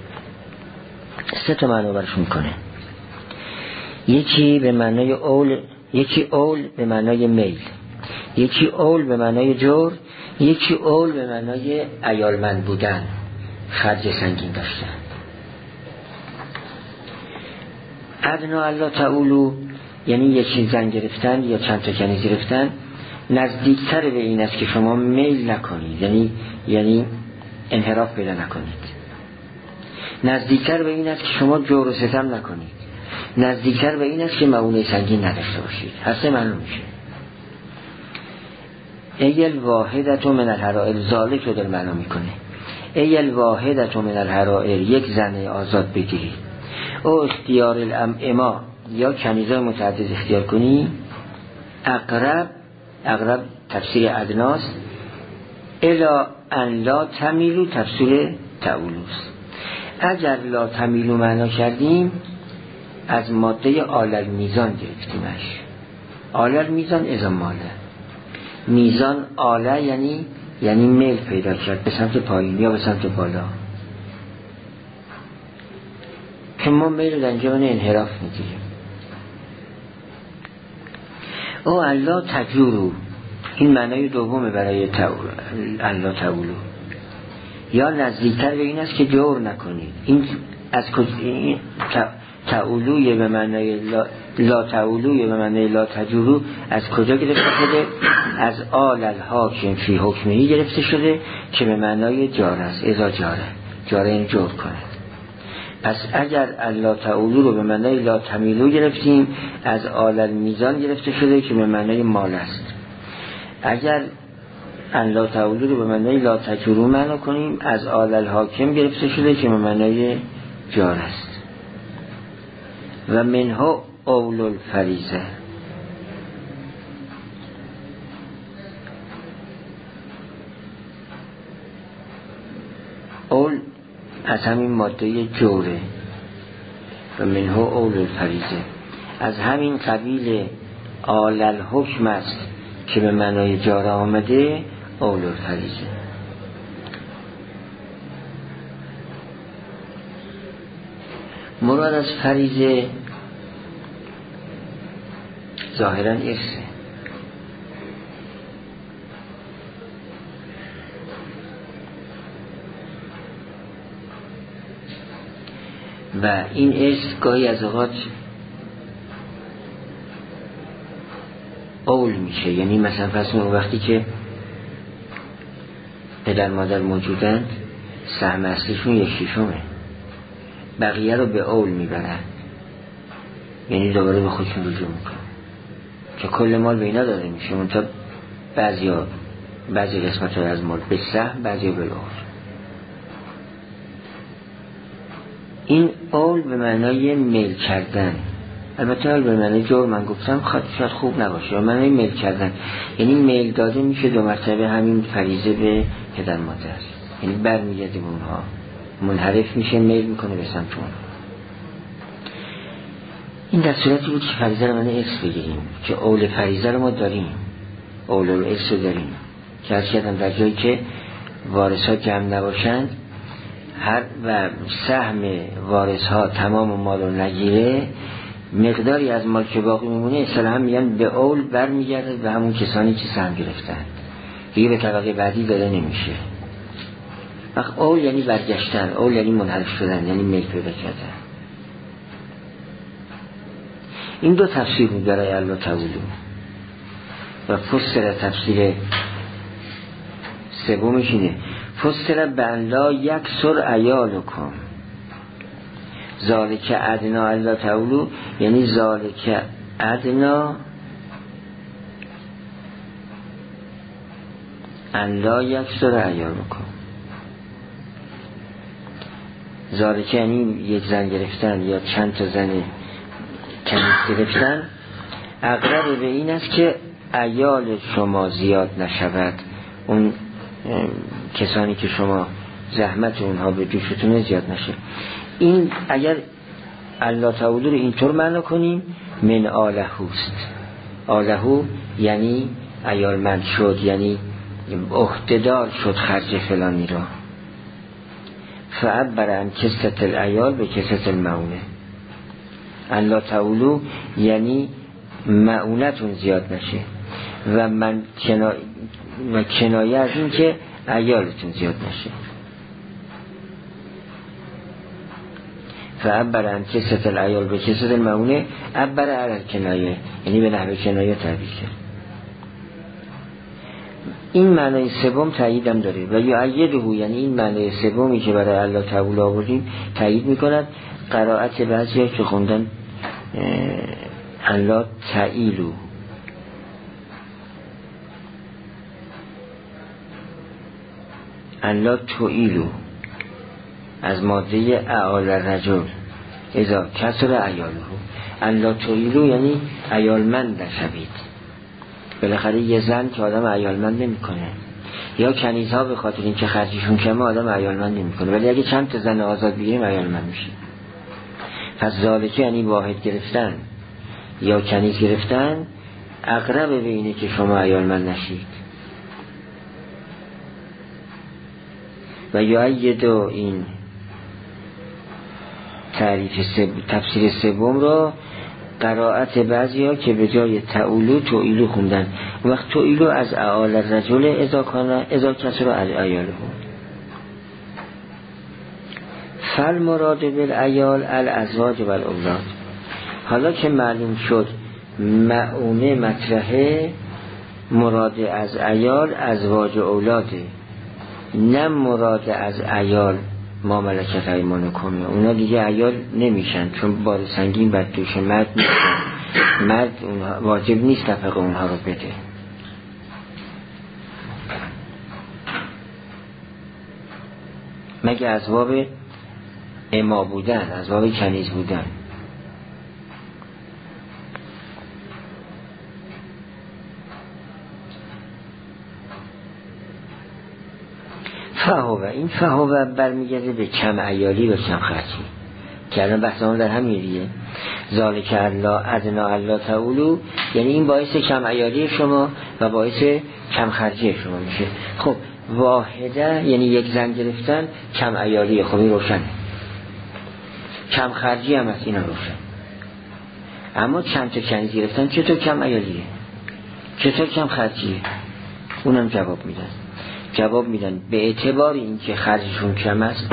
3 تا معنا برش میکنه. یکی به معنای اول، یکی اول به معنای میل، یکی اول به معنای جور، یکی اول به معنای عیالمند بودن، خرج سنگین داشتن. ادنا الا تعولوا یعنی یکی زن گرفتن یا چند تا کنیز گرفتن نزدیکتر به این است که شما میل نکنید، یعنی انحراف پیدا نکنید. نزدیکتر به این است که شما جور و ستم نکنید. نزدیکتر به این است که معونه سنگین نداشته باشید. هسته معلوم میشه. ایل واحدت من الحرائر، ذالک رو در معنا میکنه. ای الواحدة من الحرائر، یک زن آزاد بگیری، او اختیار الاما، یا کنیزای متعدد اختیار کنی. اقرب تفسیر ادناست، الا ان لا تمیلو تفسیر تعولوست. اگر لا تمیلو معنا کردیم از ماده آلل میزان گرفتیمش. آلل میزان ازا ماله، میزان آله یعنی میل پیدا کرد به سمت پایین یا به سمت بالا، که ما میل در اینجا انحراف میگیریم. او الله تجورو، این معنای دومه برای الله تعولو، یا نزدیکتر به این است که جور نکنید. این از تعولوی به معنای لا تعولوی به معنای لا تجورو از کجا گرفته شده؟ از آل الحاکم فی حکمهی گرفته شده که به معنای جار است. اذا جاره این جور کنه. پس اگر لا تعولو رو به معنای لا تمیلو گرفتیم، از آل المیزان گرفته شده که به معنای مال است. اگر لا تعولو رو به معنای لا تجورو معنا کنیم، از آل الحاکم گرفته شده که به معنای جار است. و منها اول الفریضه، اول از همین ماده جوره. و منها اول الفریضه، از همین قبیل آل الحکم است که به معنای جاره آمده. اول الفریضه مراد از فریضه ظاهرا ارثه. و این ارث گاهی از اوقات اول میشه، یعنی مثلا فرض کنید وقتی که پدر مادر موجودند سهم اصلیشون 1/6، بقیه رو به اول میبرن، یعنی دوباره به خودشون رجوع میکنن که کل مال به اینا داده میشه، منتها بعضی قسمت های از مال به سهم، بعضی به اول. این اول به معنای میل کردن، البته اول به معنای جور من گفتم شاید خوب نباشه، یا معنای میل کردن، یعنی میل داده میشه 2 مرتبه همین فریضه به پدر مادر، یعنی برمیگرده به اونها، منحرف میشه، میل میکنه به سمت اونها. این در صورتی بود که فریضه رو من ارث بگیریم، که اول فریضه رو ما داریم، اول ارث رو داریم، که از کردم در جایی که وارث ها جمع نباشند و سهم وارث ها تمام مال رو نگیره، مقداری از مال که باقی میمونه اصطلاحاً میگن به اول برمیگرده به همون کسانی که سهم گرفتن، دیگه به طبقه بعدی داده نمیشه. وقت اول یعنی برگشتن، اول یعنی منحرف شدن، یعنی میل پیدا کردن. این 2 تفسیر بود برای الله تعولو. و فسر تفسیر سومش اینه، فسر بلا یکسر عیالکم ذالک ادنا الله تعولو، یعنی ذالک ادنا ان لا یکسر عیالکم. ذالک یعنی یک زن گرفتن یا چند تا زن کنیز گرفتن، اقرب به این است که عیال شما زیاد نشود، اون کسانی که شما زحمت اونها به دوشتونه زیاد نشه. این اگر الله تعالی رو اینطور معنا کنیم، من آلهوست. آلهو یعنی عیالمند شد، یعنی عهده‌دار شد خرج فلانی را. فعبر عن کثرت العیال به کثرت المعونه. الله تعالی یعنی معونتون زیاد نشه و کنایه از این که عیالتون زیاد نشه. فعبر عن کثرت العیال به کثرت المعونه، عبر عن کنایه یعنی به نحو کنایه تعبیر کرد. این معنی سوم تاییدم داره و یعیده، یعنی این معنی سومی که برای الله تعالی آوردیم تایید میکند قرائت بعضی ها که خوندن الله تعیلو. انلا تویلو از ماده اعال رجل اذا کسر عیاله، انلا تویلو یعنی عیالمند نشوید. بالاخره یه زن که آدم عیالمند نمی کنه، یا کنیزها به خاطر این که خرجشون کمه آدم عیالمند نمی کنه، ولی اگه چند تا زن آزاد بگیریم عیالمند میشه. پس ذالکه یعنی واحد گرفتن یا کنیز گرفتن اقرب به اینه که شما عیالمند نشید. و یعید این تفسیر سوم را قرائت بعضی ها که به جای تعولو تویلو خوندن. وقت تویلو از اعال رجل اذا کسر عیاله. فل مراد بالعیال الازواج و الاولاد. حالا که معلوم شد معونه مطرحه، مراد از عیال ازواج و اولاده، نه مراد از عیال ما ملکت ایمانکم. اونا دیگه عیال نمیشن چون بار سنگین بر دوش مرد نیستن، مرد واجب نیست نفقه اونها رو بده. مگه ازواب اما بودن، ازواب کنیز بودن. فهوه، این فهوه برمیگرده به کم عیالی و کم خرچی که الان بحثمون در همین دیگه. ذالک الله ادنا الله تعولو، یعنی این باعث کم عیالی شما و باعث کم خرچی شما میشه. خب واحده یعنی یک زن گرفتن کم عیالی، خب این روشنه. کم خرجی هم هست، این هم روشن. اما چند تا کنیز گرفتن چطور کم عیالیه، چطور کم خرجیه؟ اونم جواب میدن به اعتبار اینکه خرجشون کم است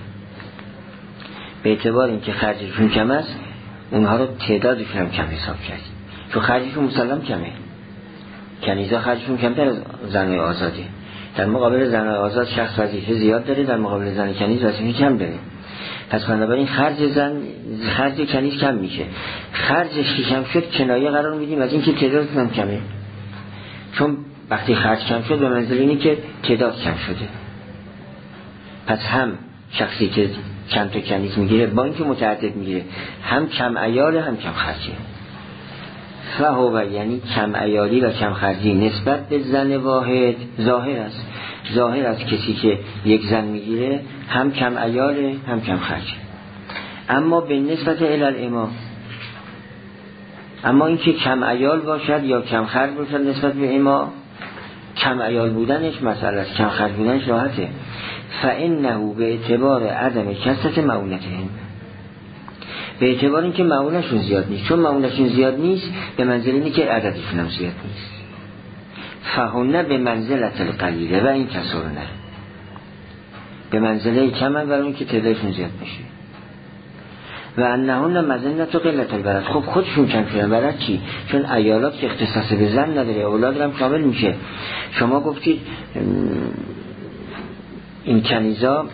به اعتبار اینکه خرجشون کم است اونها رو تعدادشون هم کم حساب کردیم، چون خرجشون مسلم کمه. کنیزا خرجشون کمتر از زنای آزاده. در مقابل زنای آزاد شخص وظیفه زیاد داره، در مقابل زن کنیز وظیفه کم داره. پس بنابراین خرج کنیز کم میشه. خرجش که کم شد کنایه قرار میدیم از اینکه تعدادشون هم کمه، چون وقتی خرج کم شد به منزل اینی که تعداد کم شده. پس هم شخصی که چند تا کنیز میگیره با اینکه متعدد میگیره هم کم عیال هم کم خرجی. فهو یعنی کم عیالی و کم خرجی نسبت به زن واحد ظاهر است کسی که یک زن میگیره هم کم عیال هم کم خرجی. اما به نسبت الالعما، اما اینکه کم عیال باشد یا کم خرج باشد نسبت به اما، کم عیال بودنش مسئله است، کم خرج بودنش راحته. فإنه به اعتبار عدم کثرت معونتهم، به اعتبار اینکه معونشون زیاد نیست، چون معونشون زیاد نیست به منزله اینه که عددشون هم زیاد نیست. فهن به منزلت القلیله و این کسرونه، به منزله کمن برای اون که تعدادشون زیاد میشه. و انهن مزنت و قلت البلد، خب خودشون کم شدن. بلد چی؟ چون عیالات که اختصاص به زن نداره، اولاد هم کامل میشه. شما گفتید این کنیزا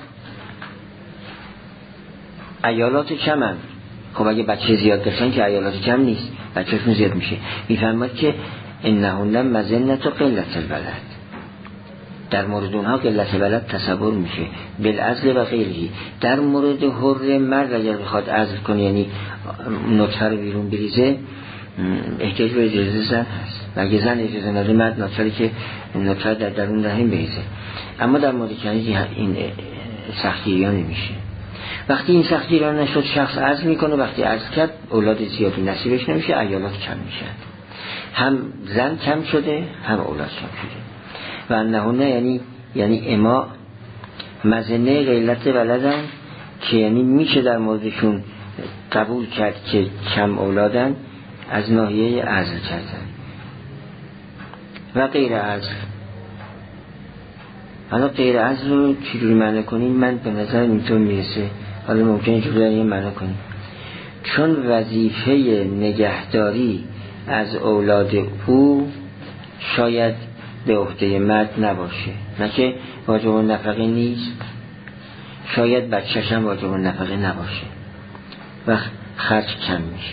عیالات کمن، خب اگه بچه زیاد داشتن که عیالات کم نیست، بچهشون زیاد میشه. میفهمد که انهن مزنت و قلت البلد، در مورد اونها قلت بلد تصور میشه. بالعزل و غیرهی، در مورد حر مرد اگر بخواد عزل کنه یعنی نطفه رو بیرون بریزه احتیاج به اجازه زن هست، و اگه زن اجازه نده مرد نطفه در درون رحم بریزه. اما در مورد کنیز این سختگیری‌ها نمیشه. وقتی این سختگیری‌ها نشد شخص عزل میکنه، وقتی عزل کرد اولاد زیادی نصیبش نمیشه، عیالات کم میشن، هم زن کم شده هم اولاد کم شده. و انهونه یعنی اما مزنه غیلت ولدن که یعنی میشه در موردشون قبول کرد که کم اولادن از ناحیه عزل کردن و غیر عزل. حالا غیر عزل رو چجوری معنی کنیم؟ من به نظر اینطور میرسه، حالا ممکنه چجوری معنی کنیم. چون وظیفه نگهداری از اولاد او شاید به عهده مرد نباشه، نه که واجب النفقه نیست، شاید بچه‌ش هم واجب النفقه نباشه و خرج کم میشه.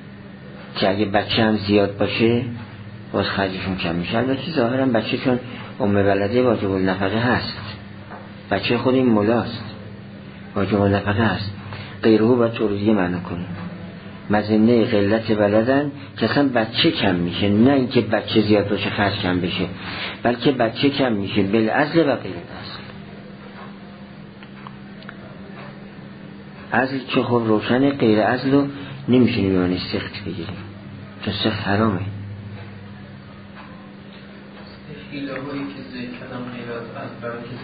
که اگه بچه هم زیاد باشه باز خرجشون کم میشه. البته ظاهرا بچه چون ولده واجب النفقه هست، بچه خود این ملاست واجب النفقه هست، غیره باید طوریه معنی کنیم. مزنه قلت ولدن که اصلا بچه کم میشه، نه اینکه بچه زیاد باشه خرج کم بشه، بلکه بچه کم میشه بالعزل و غیر اصل. عزل که خب روشن، غیر عزل رو نمیشونی بیمانی سخت بگیریم چون سخت حرامه. حیله هایی که ذکر کردم غیر از برای که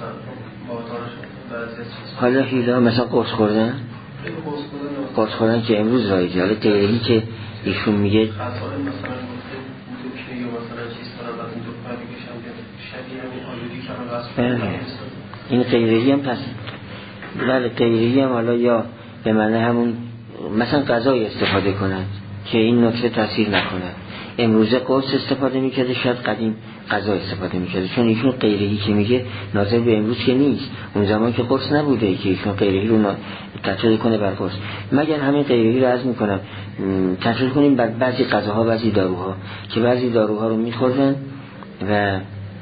زن حالا حیله ها مثلا قرص خوردن، قرص خوردن که امروز رایجه. حالا غیرهی که ایشون میگه مثلا دوکه یا مثلا چیز کنم بعد این دوکه بگشم شبیه همین آلودی که من بس این غیرهی هم پس بله غیرهی هم حالا یا به معنی همون مثلا غذای استفاده کنند که این نطفه تاثیر نکنه. امروزه قرص استفاده میکرده، شاید قدیم غذا استفاده میکرده، چون ایشون غیرهی که میگه ناظر به امروز که نیست، اون زمان که قرص نبوده که ایشون غیرهی رو تطبیق کنه بر قرص. مگر همین غیرهی رو عرض میکنم تطبیق کنیم بر بعضی غذاها، بعضی داروها که بعضی داروها رو میخوردن و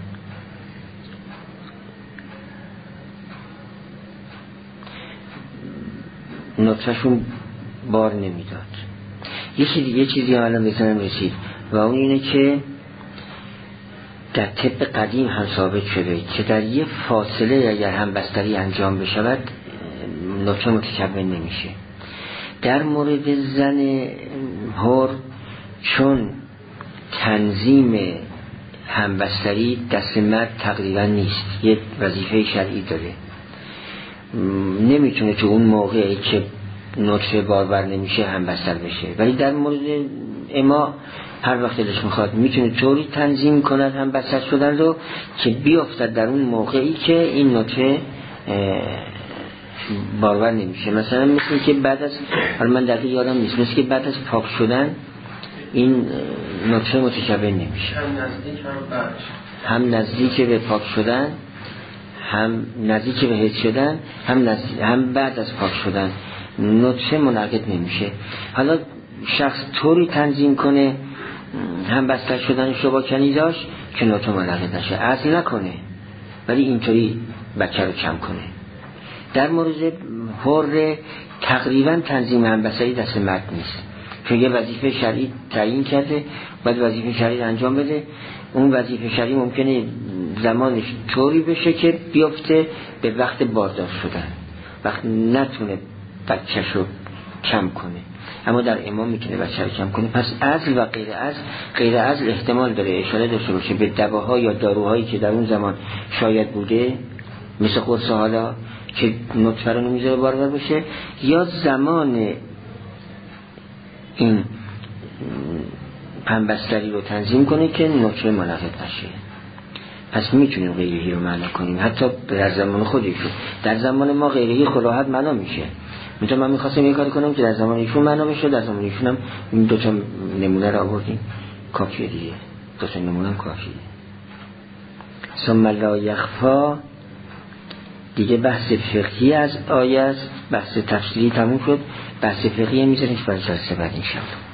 نطفهشون بار نمیداد. یه چیزی هم الان بزنم رسید و اون اینه که در طب قدیم هم ثابت شده که در یه فاصله اگر همبستری انجام بشود نطفه متکون نمیشه. در مورد زن حر چون تنظیم همبستری دست مرد تقریبا نیست، یه وظیفه شرعی داره، نمیتونه تو اون موقعی که نطفه بارور نمیشه همبستر بشه، ولی در مورد اما هر وقت دلش میخواد میتونه طوری تنظیم کند همبستر شدن رو که بیافتد در اون موقعی که این نطفه بارور نمیشه. مثلا مثل که بعد از، حالا من دقیق یادم نیست، مثل که بعد از پاک شدن این نطفه متکون نمیشه، هم نزدیک به پاک شدن، هم نزدیک به حیض شدن، هم بعد از پاک شدن نطفه منعقد نمیشه. حالا شخص طوری تنظیم کنه هم بستر شدنش رو با کنیزاش که نطفه منعقد نشه، عزل نکنه ولی اینطوری بچه رو کم کنه. در مورد حر تقریبا تنظیم همبستری دست مرد نیست، چون یه وظیفه شرعی تعیین کرده باید وظیفه شرعی انجام بده. اون وظیفه شرعی ممکنه زمانش طوری بشه که بیفته به وقت باردار شدن، وقت نتونه بچه‌شو کم کنه، اما در امام میتونه بچه رو کم کنه. پس عزل و غیر عزل احتمال داره اشاره داشته باشه به دواها یا داروهایی که در اون زمان شاید بوده، مثل قرص حالا که نطفه رو نمیذاره بارور بشه، یا زمان این همبستری رو تنظیم کنه که نطفه منعقد نشه. پس میتونیم غیرهی رو معنا کنیم حتی در زمان خودشون. در زمان ما غیرهی خلاحت معنا میشه. میتونم من میخواستم یه کاری کنم که در زمان ایشون معنا بشه، در زمان ایشون هم این دوتا نمونه رو آوردیم کافیه دیگه، دوتا نمونه هم کافیه. ثم لا یخفا دیگه بحث فقهی از آیه است، بحث تفسیری تموم شد، بحث فقهی میذاریم برای جلسه بعد انشاءالله.